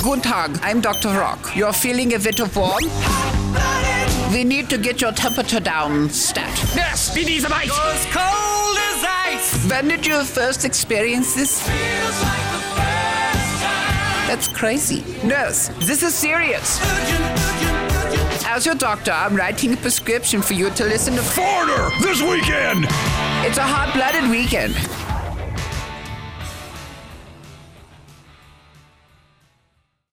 Guten Tag, I'm Dr. Rock. You're feeling a bit of warm? We need to get your temperature down, stat. Yes, we need some ice. As cold as ice. When did you first experience this? Feels like the first time. That's crazy. Nurse, this is serious. Urgent. As your doctor, I'm writing a prescription for you to listen to. Foreigner, this weekend. It's a hot-blooded weekend.